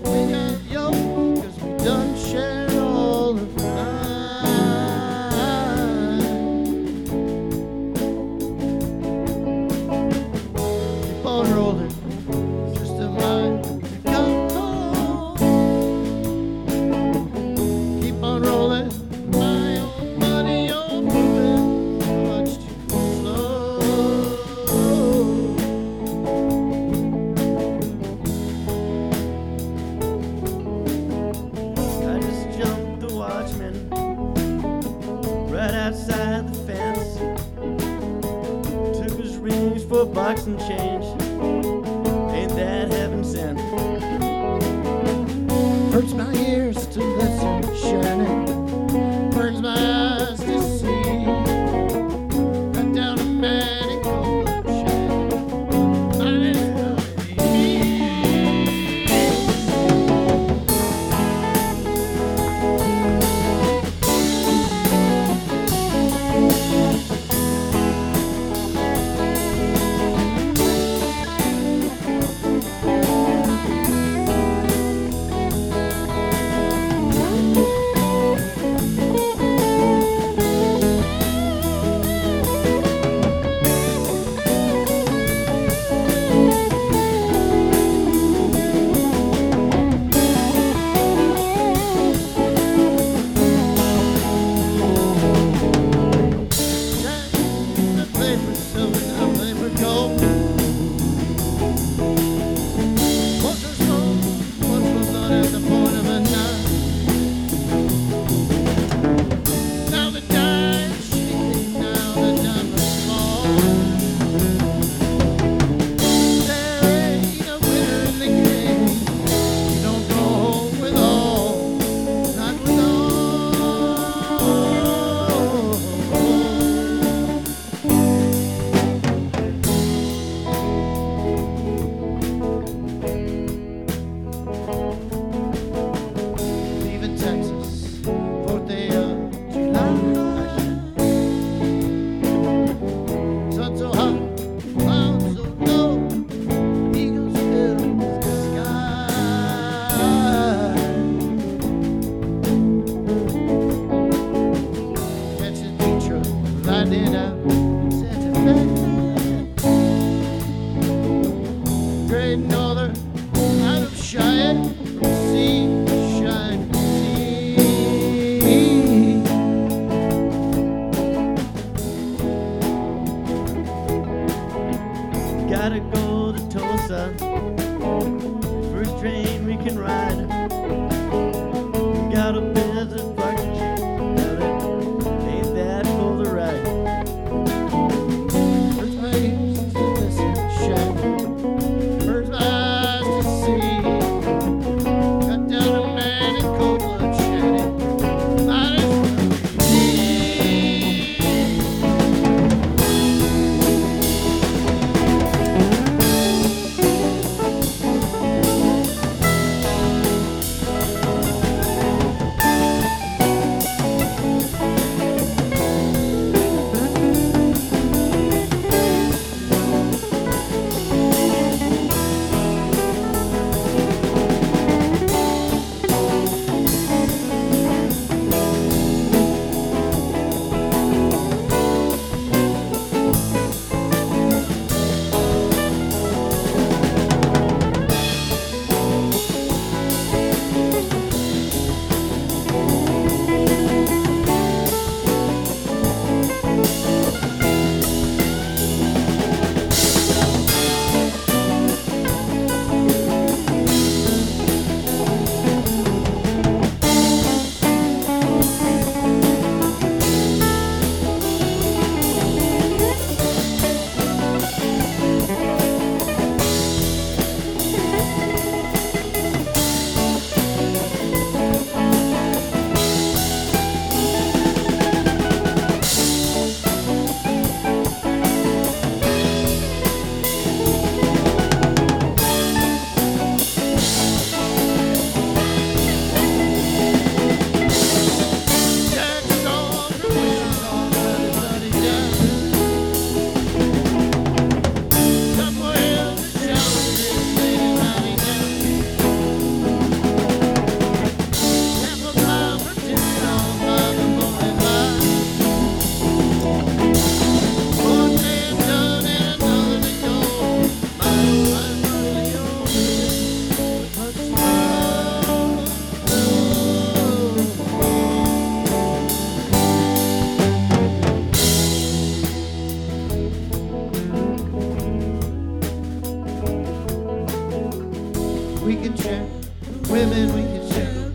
We got yo, 'cause we done shared all of mine. Keep on rolling, it's just a mind to come home. Keep on rolling, my old buddy, you're moving much too slow. I just jumped the watchman right outside the fence. Took his rings for a box and change. Ain't that heaven sent? Hurts my ears to listen shining, burns my eyes to see. Cut down a man in cold bloodshed. Might as well be me. Leaving Texas, 4th day of July. Sun so hot, clouds so low, eagles fill the sky. Catch the D-truck, riding out Santa Fe. Great Northern, out of Cheyenne, from sea to shining sea. Gotta go to Tulsa, first train we can ride. Got a visit partnership, ain't that for the ride? Hurts my ears to listen shining, hurts my eyes to see. Cut down a man in cold blood shedding. Might as well be me. we can share. Women, we can share.